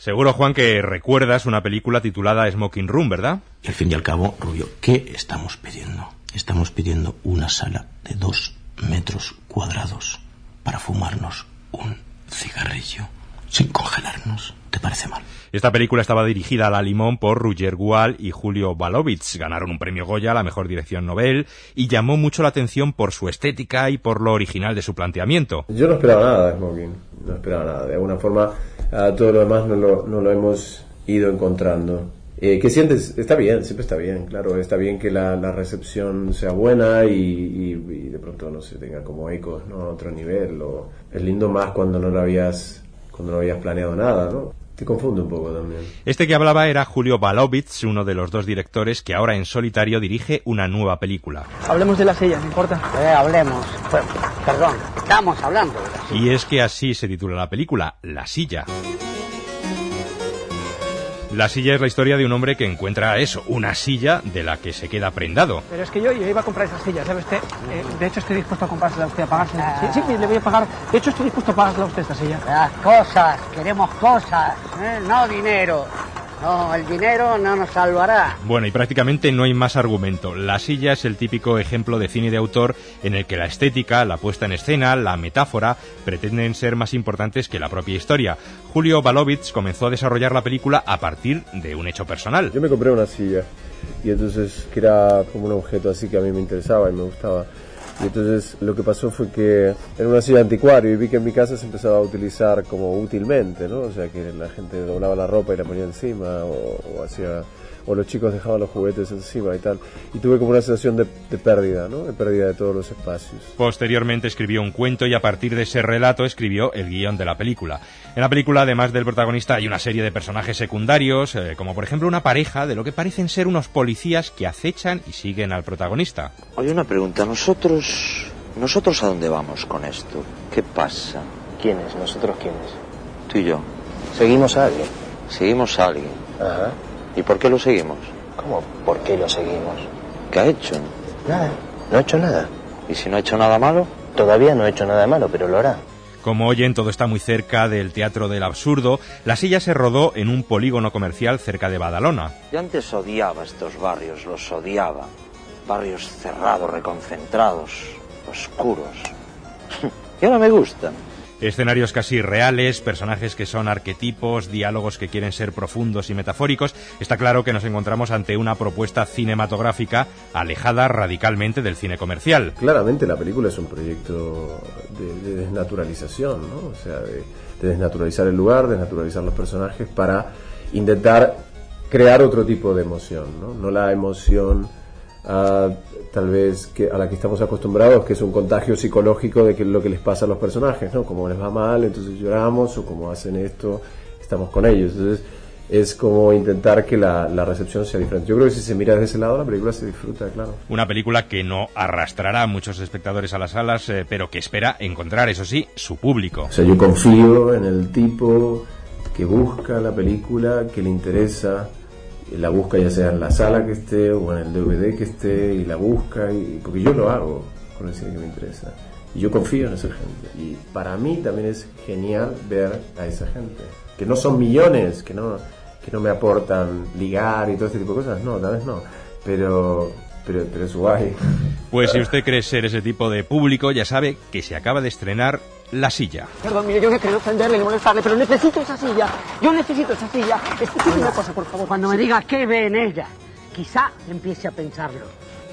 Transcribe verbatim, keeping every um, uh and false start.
Seguro, Juan, que recuerdas una película titulada Smoking Room, ¿verdad? Y al fin y al cabo, Rubio, ¿qué estamos pidiendo? Estamos pidiendo una sala de dos metros cuadrados para fumarnos un cigarrillo sin congelarnos. ¿Te parece mal? Esta película estaba dirigida a la limón por Roger Gual y Julio Balovitz. Ganaron un premio Goya a la mejor dirección Nobel y llamó mucho la atención por su estética y por lo original de su planteamiento. Yo no esperaba nada de Smoking, no esperaba nada. De alguna forma, uh, todo lo demás no lo, no lo hemos ido encontrando. Eh, ¿Qué sientes? Está bien, siempre está bien, claro. Está bien que la, la recepción sea buena y, y, y de pronto no se tenga como ecos, ¿no? A otro nivel. O, es lindo más cuando no lo habías, cuando no habías planeado nada, ¿no? Te confunde un poco también. Este que hablaba era Julio Balovitz, uno de los dos directores que ahora en solitario dirige una nueva película. Hablemos de la silla, ¿no importa? Eh, hablemos. Pues, perdón, estamos hablando de la silla. Y es que así se titula la película, La silla. La silla es la historia de un hombre que encuentra eso, una silla de la que se queda prendado. Pero es que yo, yo iba a comprar esa silla, ¿sabe usted? Eh, de hecho estoy dispuesto a comprársela a usted, a pagársela. Sí, sí, le voy a pagar. De hecho estoy dispuesto a pagársela a usted esta silla. Las cosas, queremos cosas, ¿eh? No dinero. No, el dinero no nos salvará. Bueno, y prácticamente no hay más argumento. La silla es el típico ejemplo de cine de autor en el que la estética, la puesta en escena, la metáfora pretenden ser más importantes que la propia historia. Julio Balovitz comenzó a desarrollar la película a partir de un hecho personal. Yo me compré una silla y entonces que era como un objeto así que a mí me interesaba y me gustaba. Y entonces lo que pasó fue que era una silla anticuario y vi que en mi casa se empezaba a utilizar como útilmente, ¿no? O sea, que la gente doblaba la ropa y la ponía encima o, o hacía... o los chicos dejaban los juguetes encima y tal. Y tuve como una sensación de, de pérdida, ¿no? De pérdida de todos los espacios. Posteriormente escribió un cuento y a partir de ese relato escribió el guión de la película. En la película, además del protagonista, hay una serie de personajes secundarios, eh, como por ejemplo una pareja de lo que parecen ser unos policías que acechan y siguen al protagonista. Oye, una pregunta. ¿Nosotros, nosotros a dónde vamos con esto? ¿Qué pasa? ¿Quiénes? ¿Nosotros quiénes? Tú y yo. ¿Seguimos a alguien? Seguimos a alguien. Ajá. ¿Y por qué lo seguimos? ¿Cómo? ¿Por qué lo seguimos? ¿Qué ha hecho? Nada, no ha hecho nada. ¿Y si no ha hecho nada malo? Todavía no ha hecho nada malo, pero lo hará. Como oyen, todo está muy cerca del Teatro del Absurdo. La silla se rodó en un polígono comercial cerca de Badalona. Yo antes odiaba estos barrios, los odiaba. Barrios cerrados, reconcentrados, oscuros. Y ahora me gustan. Escenarios casi reales, personajes que son arquetipos, diálogos que quieren ser profundos y metafóricos. Está claro que nos encontramos ante una propuesta cinematográfica alejada radicalmente del cine comercial. Claramente la película es un proyecto de, de desnaturalización, ¿no? O sea, de, de desnaturalizar el lugar, desnaturalizar los personajes para intentar crear otro tipo de emoción, ¿no? No la emoción Uh, tal vez que a la que estamos acostumbrados, que es un contagio psicológico de que lo que les pasa a los personajes, ¿no? Como les va mal, entonces lloramos, o como hacen esto, estamos con ellos. Entonces es como intentar que la, la recepción sea diferente. Yo creo que si se mira desde ese lado, la película se disfruta, claro. Una película que no arrastrará a muchos espectadores a las salas, eh, pero que espera encontrar, eso sí, su público. O sea, yo confío en el tipo que busca la película, que le interesa, la busca ya sea en la sala que esté o en el D V D que esté y la busca, y, porque yo lo hago con el cine que me interesa y yo confío en esa gente, y para mí también es genial ver a esa gente, que no son millones, que no, que no me aportan ligar y todo este tipo de cosas, no, tal vez no, pero... Pero, pero es guay. Pues si usted cree ser ese tipo de público, ya sabe que se acaba de estrenar La silla. Perdón, mire, yo no quiero ofenderle ni molestarle, pero necesito esa silla. Yo necesito esa silla. Escúcheme una cosa, por favor. Cuando me diga qué ve en ella, quizá empiece a pensarlo.